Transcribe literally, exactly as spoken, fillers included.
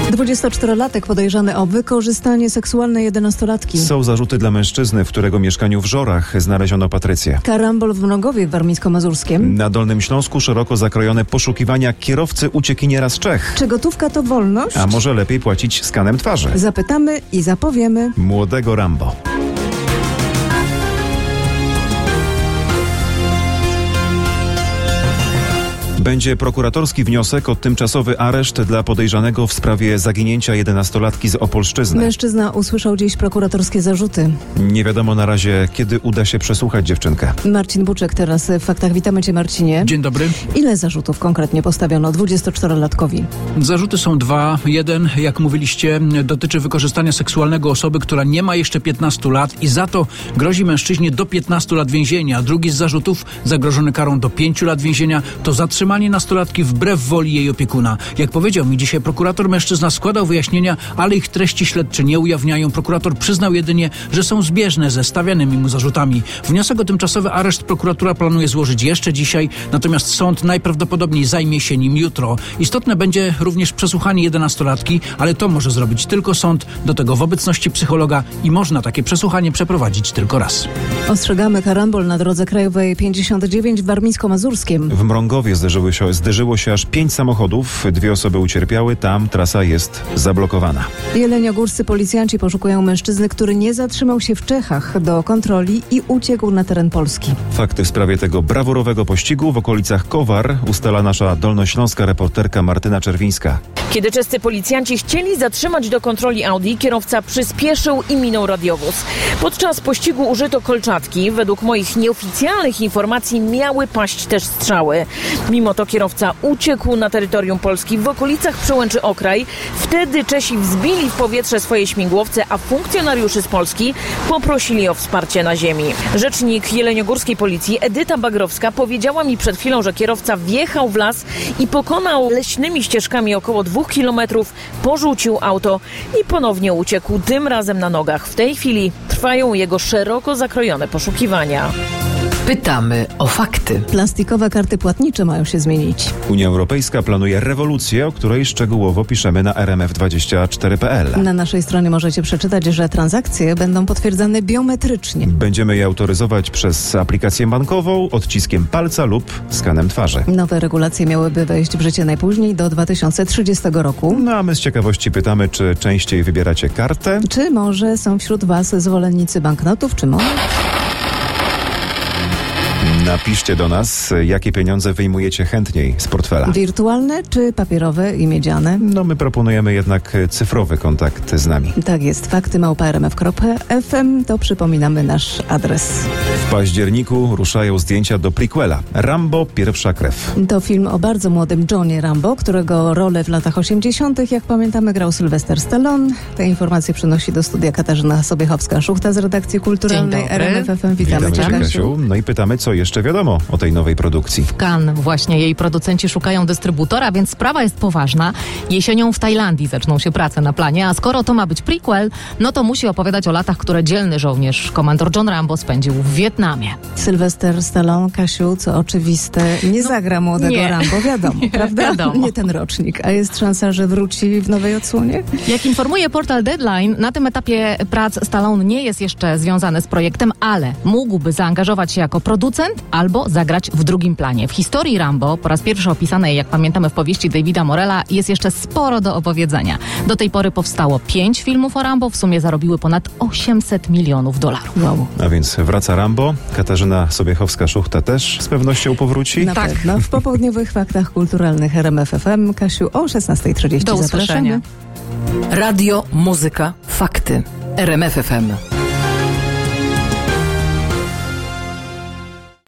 dwudziestoczterolatek podejrzany o wykorzystanie seksualne jedenastolatki. Są zarzuty dla mężczyzny, w którego mieszkaniu w Żorach znaleziono Patrycję. Karambol w Mrągowie warmińsko-mazurskim. Na Dolnym Śląsku szeroko zakrojone poszukiwania kierowcy uciekiniera z Czech. Czy gotówka to wolność? A może lepiej płacić skanem twarzy? Zapytamy i zapowiemy. Młodego Rambo. Będzie prokuratorski wniosek o tymczasowy areszt dla podejrzanego w sprawie zaginięcia jedenastolatki z Opolszczyzny. Mężczyzna usłyszał dziś prokuratorskie zarzuty. Nie wiadomo na razie, kiedy uda się przesłuchać dziewczynkę. Marcin Buczek teraz w Faktach. Witamy Cię, Marcinie. Dzień dobry. Ile zarzutów konkretnie postawiono dwudziestoczterolatkowi? Zarzuty są dwa. Jeden, jak mówiliście, dotyczy wykorzystania seksualnego osoby, która nie ma jeszcze piętnastu lat i za to grozi mężczyźnie do piętnastu lat więzienia. Drugi z zarzutów, zagrożony karą do pięciu lat więzienia, to zatrzymanie nastolatki wbrew woli jej opiekuna. Jak powiedział mi dzisiaj prokurator, mężczyzna składał wyjaśnienia, ale ich treści śledcze nie ujawniają. Prokurator przyznał jedynie, że są zbieżne ze stawianymi mu zarzutami. Wniosek o tymczasowy areszt prokuratura planuje złożyć jeszcze dzisiaj, natomiast sąd najprawdopodobniej zajmie się nim jutro. Istotne będzie również przesłuchanie jedenastolatki, ale to może zrobić tylko sąd, do tego w obecności psychologa i można takie przesłuchanie przeprowadzić tylko raz. Ostrzegamy karambol na drodze krajowej pięćdziesiąt dziewięć w warmińsko-mazurskim. W Mrągowie zderzyły się, zderzyło się aż pięć samochodów. Dwie osoby ucierpiały. Tam trasa jest zablokowana. Jeleniogórscy policjanci poszukują mężczyzny, który nie zatrzymał się w Czechach do kontroli i uciekł na teren Polski. Fakty w sprawie tego brawurowego pościgu w okolicach Kowar ustala nasza dolnośląska reporterka Martyna Czerwińska. Kiedy czescy policjanci chcieli zatrzymać do kontroli Audi, kierowca przyspieszył i minął radiowóz. Podczas pościgu użyto kolczatki. Według moich nieoficjalnych informacji miały paść też strzały. Mimo to kierowca uciekł na terytorium Polski w okolicach Przełęczy Okraj. Wtedy Czesi wzbili w powietrze swoje śmigłowce, a funkcjonariuszy z Polski poprosili o wsparcie na ziemi. Rzecznik jeleniogórskiej policji Edyta Bagrowska powiedziała mi przed chwilą, że kierowca wjechał w las i pokonał leśnymi ścieżkami około dwóch kilometrów, porzucił auto i ponownie uciekł, tym razem na nogach. W tej chwili trwają jego szeroko zakrojone poszukiwania. Pytamy o fakty. Plastikowe karty płatnicze mają się zmienić. Unia Europejska planuje rewolucję, o której szczegółowo piszemy na r m f dwadzieścia cztery kropka p l. Na naszej stronie możecie przeczytać, że transakcje będą potwierdzane biometrycznie. Będziemy je autoryzować przez aplikację bankową, odciskiem palca lub skanem twarzy. Nowe regulacje miałyby wejść w życie najpóźniej do dwa tysiące trzydziestego roku. No a my z ciekawości pytamy, czy częściej wybieracie kartę? Czy może są wśród Was zwolennicy banknotów, czy monet? Napiszcie do nas, jakie pieniądze wyjmujecie chętniej z portfela. Wirtualne czy papierowe i miedziane? No my proponujemy jednak cyfrowy kontakt z nami. Tak jest. Fakty małpa r m f kropka f m to przypominamy nasz adres. W październiku ruszają zdjęcia do prequela. Rambo – Pierwsza krew. To film o bardzo młodym Johnie Rambo, którego rolę w latach osiemdziesiątych, jak pamiętamy, grał Sylwester Stallone. Te informacje przynosi do studia Katarzyna Sobiechowska-Szuchta z redakcji kulturalnej R M F F M. Witamy, Witamy Cię, Cię, Kasiu. Kasiu. No i pytamy, co jeszcze wiadomo o tej nowej produkcji. W Cannes właśnie jej producenci szukają dystrybutora, więc sprawa jest poważna. Jesienią w Tajlandii zaczną się prace na planie, a skoro to ma być prequel, no to musi opowiadać o latach, które dzielny żołnierz, komandor John Rambo spędził w Wietnamie. Sylwester Stallone, Kasiu, co oczywiste, nie no, zagra młodego nie. Rambo, wiadomo, nie, prawda? Wiadomo. Nie ten rocznik. A jest szansa, że wróci w nowej odsłonie? Jak informuje portal Deadline, na tym etapie prac Stallone nie jest jeszcze związany z projektem, ale mógłby zaangażować się jako producent albo zagrać w drugim planie. W historii Rambo, po raz pierwszy opisanej, jak pamiętamy, w powieści Davida Morella, jest jeszcze sporo do opowiedzenia. Do tej pory powstało pięć filmów o Rambo, w sumie zarobiły ponad osiemset milionów dolarów. Wow. A więc wraca Rambo. Katarzyna Sobiechowska-Szuchta też z pewnością powróci. Na Tak. pewno. W popołudniowych faktach kulturalnych R M F F M. Kasiu, o szesnasta trzydzieści Do zapraszamy. usłyszenia. Radio, muzyka, fakty. R M F F M.